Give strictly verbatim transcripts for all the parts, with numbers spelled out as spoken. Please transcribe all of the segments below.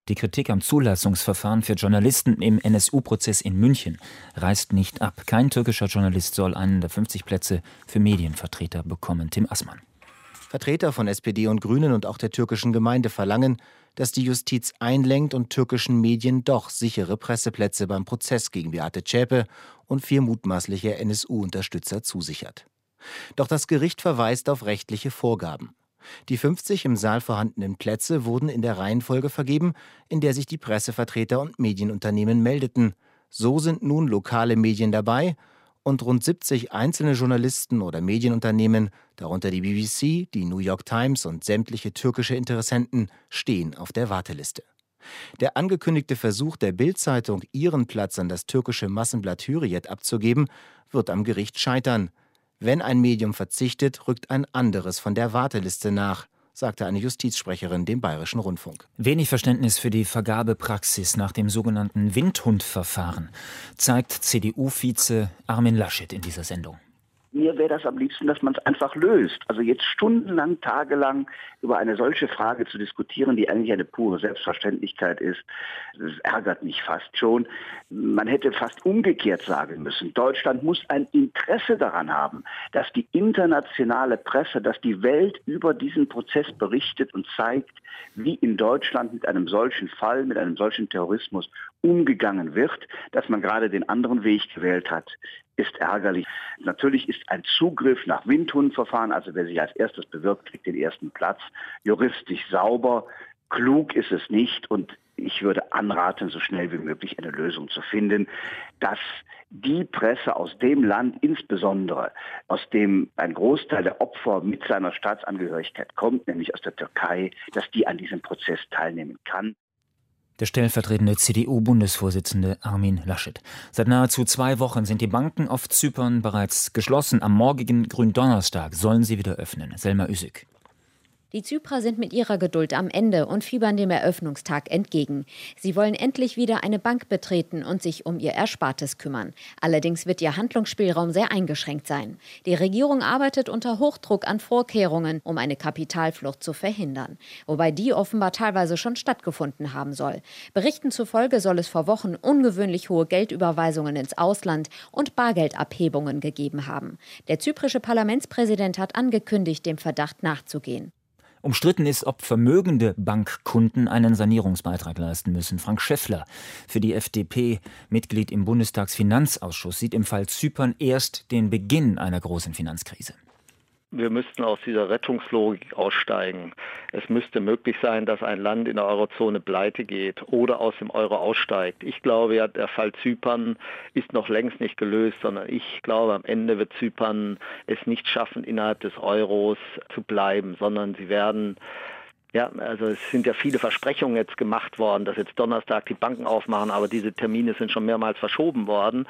Die Kritik am Zulassungsverfahren für Journalisten im N S U-Prozess in München reißt nicht ab. Kein türkischer Journalist soll einen der fünfzig Plätze für Medienvertreter bekommen. Tim Assmann. Vertreter von S P D und Grünen und auch der türkischen Gemeinde verlangen, dass die Justiz einlenkt und türkischen Medien doch sichere Presseplätze beim Prozess gegen Beate Zschäpe und vier mutmaßliche N S U-Unterstützer zusichert. Doch das Gericht verweist auf rechtliche Vorgaben. Die fünfzig im Saal vorhandenen Plätze wurden in der Reihenfolge vergeben, in der sich die Pressevertreter und Medienunternehmen meldeten. So sind nun lokale Medien dabei und rund siebzig einzelne Journalisten oder Medienunternehmen, darunter die B B C, die New York Times und sämtliche türkische Interessenten, stehen auf der Warteliste. Der angekündigte Versuch der Bild-Zeitung, ihren Platz an das türkische Massenblatt Hürriyet abzugeben, wird am Gericht scheitern. Wenn ein Medium verzichtet, rückt ein anderes von der Warteliste nach, sagte eine Justizsprecherin dem Bayerischen Rundfunk. Wenig Verständnis für die Vergabepraxis nach dem sogenannten Windhund-Verfahren zeigt C D U-Vize Armin Laschet in dieser Sendung. Mir wäre das am liebsten, dass man es einfach löst. Also jetzt stundenlang, tagelang über eine solche Frage zu diskutieren, die eigentlich eine pure Selbstverständlichkeit ist, das ärgert mich fast schon. Man hätte fast umgekehrt sagen müssen. Deutschland muss ein Interesse daran haben, dass die internationale Presse, dass die Welt über diesen Prozess berichtet und zeigt, wie in Deutschland mit einem solchen Fall, mit einem solchen Terrorismus umgegangen wird. Dass man gerade den anderen Weg gewählt hat, ist ärgerlich. Natürlich ist ein Zugriff nach Windhundverfahren, also wer sich als erstes bewirbt, kriegt den ersten Platz, juristisch sauber. Klug ist es nicht und ich würde anraten, so schnell wie möglich eine Lösung zu finden, dass die Presse aus dem Land insbesondere, aus dem ein Großteil der Opfer mit seiner Staatsangehörigkeit kommt, nämlich aus der Türkei, dass die an diesem Prozess teilnehmen kann. Der stellvertretende C D U-Bundesvorsitzende Armin Laschet. Seit nahezu zwei Wochen sind die Banken auf Zypern bereits geschlossen. Am morgigen Gründonnerstag sollen sie wieder öffnen. Selma Üsük. Die Zyprer sind mit ihrer Geduld am Ende und fiebern dem Eröffnungstag entgegen. Sie wollen endlich wieder eine Bank betreten und sich um ihr Erspartes kümmern. Allerdings wird ihr Handlungsspielraum sehr eingeschränkt sein. Die Regierung arbeitet unter Hochdruck an Vorkehrungen, um eine Kapitalflucht zu verhindern. Wobei die offenbar teilweise schon stattgefunden haben soll. Berichten zufolge soll es vor Wochen ungewöhnlich hohe Geldüberweisungen ins Ausland und Bargeldabhebungen gegeben haben. Der zyprische Parlamentspräsident hat angekündigt, dem Verdacht nachzugehen. Umstritten ist, ob vermögende Bankkunden einen Sanierungsbeitrag leisten müssen. Frank Schäffler, für die F D P Mitglied im Bundestagsfinanzausschuss, sieht im Fall Zypern erst den Beginn einer großen Finanzkrise. Wir müssten aus dieser Rettungslogik aussteigen. Es müsste möglich sein, dass ein Land in der Eurozone pleite geht oder aus dem Euro aussteigt. Ich glaube ja, der Fall Zypern ist noch längst nicht gelöst, sondern ich glaube, am Ende wird Zypern es nicht schaffen, innerhalb des Euros zu bleiben, sondern sie werden... Ja, also es sind ja viele Versprechungen jetzt gemacht worden, dass jetzt Donnerstag die Banken aufmachen, aber diese Termine sind schon mehrmals verschoben worden.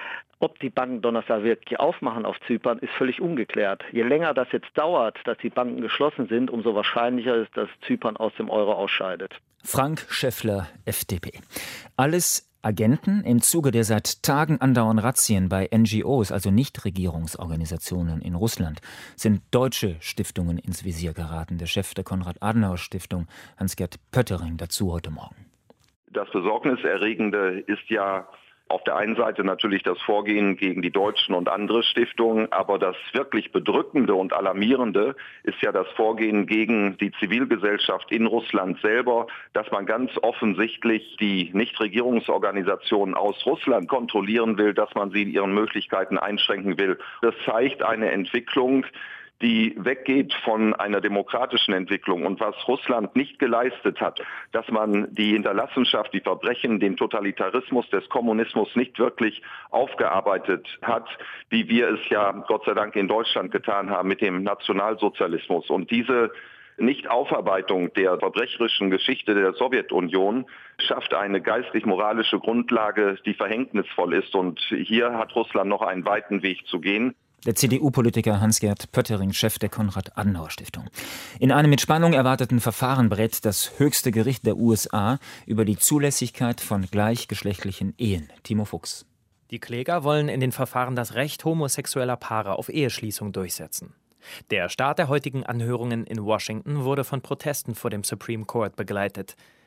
Ob die Banken Donnerstag wirklich aufmachen auf Zypern, ist völlig ungeklärt. Je länger das jetzt dauert, dass die Banken geschlossen sind, umso wahrscheinlicher ist, dass Zypern aus dem Euro ausscheidet. Frank Schäffler, F D P. Alles Agenten. Im Zuge der seit Tagen andauernden Razzien bei N G Os, also Nichtregierungsorganisationen in Russland, sind deutsche Stiftungen ins Visier geraten. Der Chef der Konrad-Adenauer-Stiftung, Hans-Gert Pöttering, dazu heute Morgen. Das Besorgniserregende ist ja auf der einen Seite natürlich das Vorgehen gegen die deutschen und andere Stiftungen, aber das wirklich Bedrückende und Alarmierende ist ja das Vorgehen gegen die Zivilgesellschaft in Russland selber, dass man ganz offensichtlich die Nichtregierungsorganisationen aus Russland kontrollieren will, dass man sie in ihren Möglichkeiten einschränken will. Das zeigt eine Entwicklung, die weggeht von einer demokratischen Entwicklung. Und was Russland nicht geleistet hat, dass man die Hinterlassenschaft, die Verbrechen, den Totalitarismus des Kommunismus nicht wirklich aufgearbeitet hat, wie wir es ja Gott sei Dank in Deutschland getan haben mit dem Nationalsozialismus. Und diese Nichtaufarbeitung der verbrecherischen Geschichte der Sowjetunion schafft eine geistig-moralische Grundlage, die verhängnisvoll ist. Und hier hat Russland noch einen weiten Weg zu gehen. Der C D U-Politiker Hans-Gert Pöttering, Chef der Konrad-Adenauer-Stiftung. In einem mit Spannung erwarteten Verfahren berät das höchste Gericht der U S A über die Zulässigkeit von gleichgeschlechtlichen Ehen. Timo Fuchs. Die Kläger wollen in den Verfahren das Recht homosexueller Paare auf Eheschließung durchsetzen. Der Start der heutigen Anhörungen in Washington wurde von Protesten vor dem Supreme Court begleitet.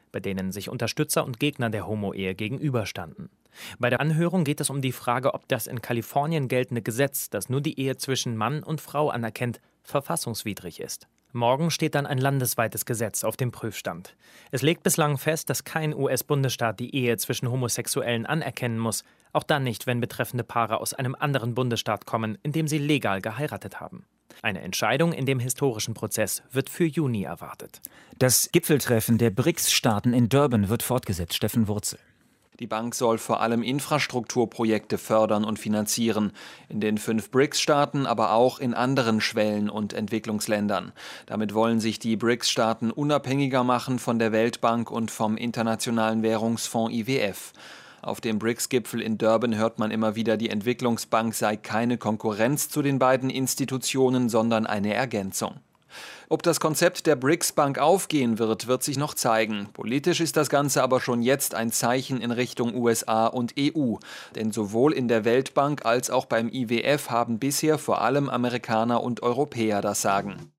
bei denen sich Unterstützer und Gegner der Homo-Ehe gegenüberstanden. Bei der Anhörung geht es um die Frage, ob das in Kalifornien geltende Gesetz, das nur die Ehe zwischen Mann und Frau anerkennt, verfassungswidrig ist. Morgen steht dann ein landesweites Gesetz auf dem Prüfstand. Es legt bislang fest, dass kein U S-Bundesstaat die Ehe zwischen Homosexuellen anerkennen muss, auch dann nicht, wenn betreffende Paare aus einem anderen Bundesstaat kommen, in dem sie legal geheiratet haben. Eine Entscheidung in dem historischen Prozess wird für Juni erwartet. Das Gipfeltreffen der B R I C S-Staaten in Durban wird fortgesetzt. Steffen Wurzel. Die Bank soll vor allem Infrastrukturprojekte fördern und finanzieren. In den fünf B R I C S-Staaten, aber auch in anderen Schwellen- und Entwicklungsländern. Damit wollen sich die B R I C S-Staaten unabhängiger machen von der Weltbank und vom Internationalen Währungsfonds I W F. Auf dem B R I C S-Gipfel in Durban hört man immer wieder, die Entwicklungsbank sei keine Konkurrenz zu den beiden Institutionen, sondern eine Ergänzung. Ob das Konzept der B R I C S-Bank aufgehen wird, wird sich noch zeigen. Politisch ist das Ganze aber schon jetzt ein Zeichen in Richtung U S A und E U. Denn sowohl in der Weltbank als auch beim I W F haben bisher vor allem Amerikaner und Europäer das Sagen.